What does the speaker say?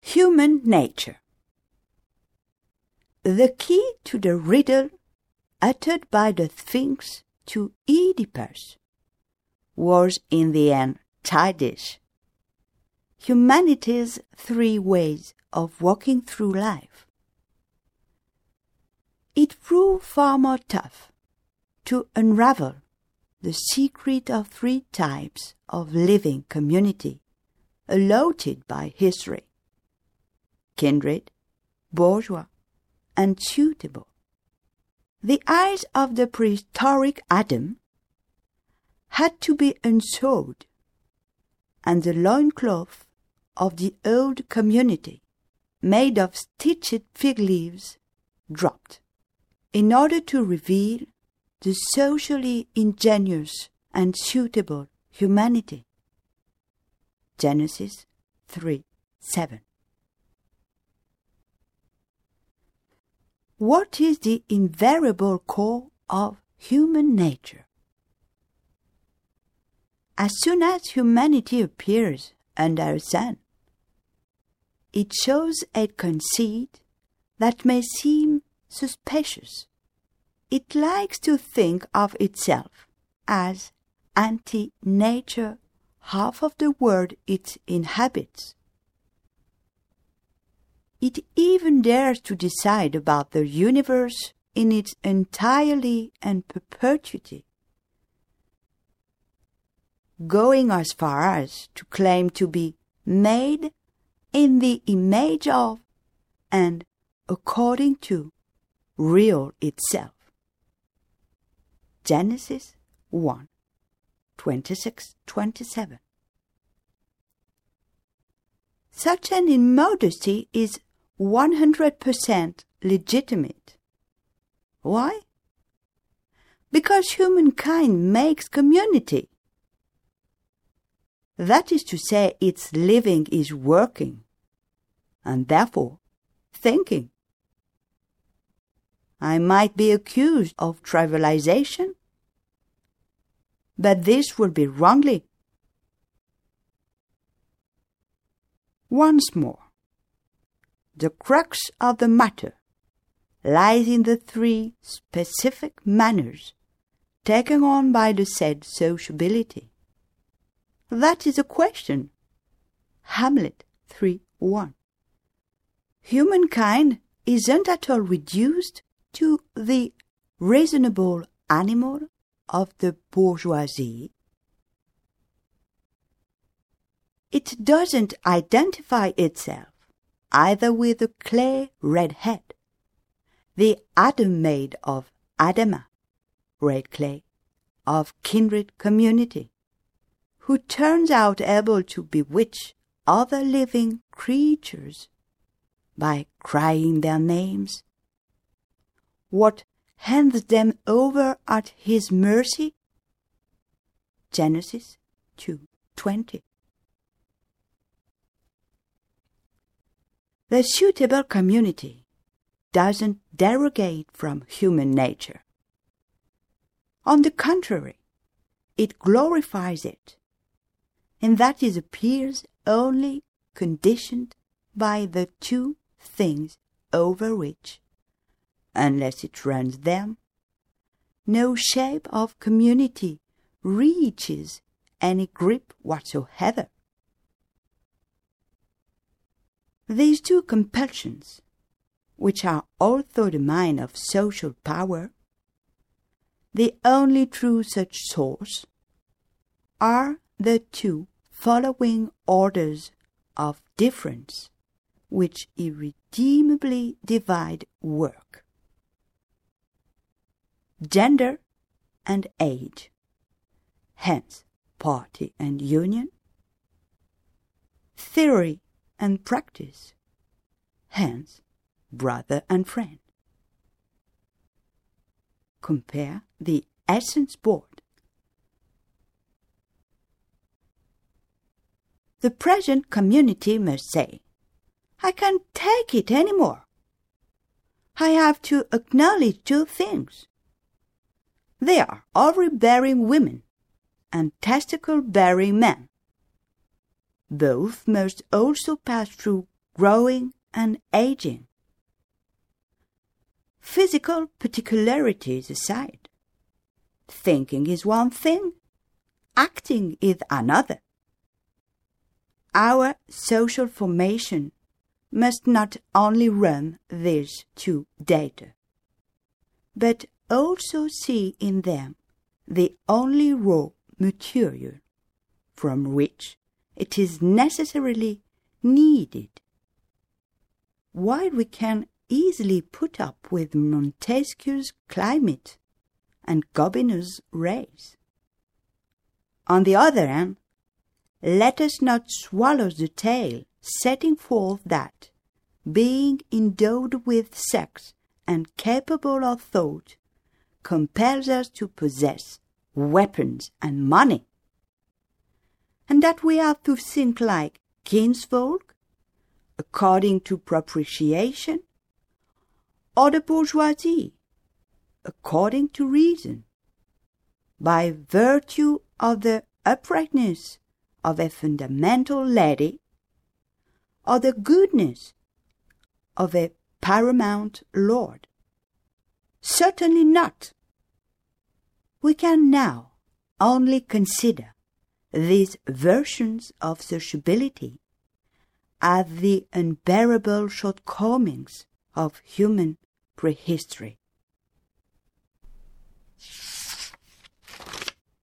Human nature. The key to the riddle uttered by the Sphinx to Oedipus was in the end childish. Humanity's three ways of walking through life. It proved far more tough to unravel the secret of three types of living community allotted by history: kindred, bourgeois, and suitable. The eyes of the prehistoric Adam had to be unsewed, and the loincloth of the old community, made of stitched fig leaves, dropped, in order to reveal the socially ingenious and suitable humanity. Genesis 3:7. What is the invariable core of human nature? As soon as humanity appears under the sun, it shows a conceit that may seem suspicious. It likes to think of itself as anti-nature half of the world it inhabits. It even dares to decide about the universe in its entirety and perpetuity, going as far as to claim to be made in the image of and according to real itself. Genesis 1:26-27. Such an immodesty is 100% legitimate. Why? Because humankind makes community. That is to say, its living is working, and therefore thinking. I might be accused of trivialization, but this would be wrongly. Once more, the crux of the matter lies in the three specific manners taken on by the said sociability. That is a question. Hamlet 3:1. Humankind isn't at all reduced to the reasonable animal of the bourgeoisie. It doesn't identify itself either with the clay red head, the Adam made of Adama, red clay, of kindred community, who turns out able to bewitch other living creatures by crying their names. What hands them over at his mercy? Genesis 2:20. The suitable community doesn't derogate from human nature. On the contrary, it glorifies it, and that it appears only conditioned by the two things over which, unless it runs them, no shape of community reaches any grip whatsoever. These two compulsions, which are also the mine of social power, the only true such source, are the two following orders of difference which irredeemably divide work: gender and age, hence party and union; theory and practice, hence brother and friend. Compare the Essence Board. The present community must say, I can't take it anymore. I have to acknowledge two things. They are ovary-bearing women and testicle-bearing men. Both must also pass through growing and aging. Physical particularities aside, thinking is one thing, acting is another. Our social formation must not only run these two data, but also see in them the only raw material from which it is necessarily needed. While we can easily put up with Montesquieu's climate and Gobineau's race, on the other hand, let us not swallow the tale setting forth that, being endowed with sex and capable of thought, compels us to possess weapons and money, and that we have to think like kinsfolk, according to propitiation, or the bourgeoisie, according to reason, by virtue of the uprightness of a fundamental lady, or the goodness of a paramount lord. Certainly not. We can now only consider these versions of sociability as the unbearable shortcomings of human prehistory.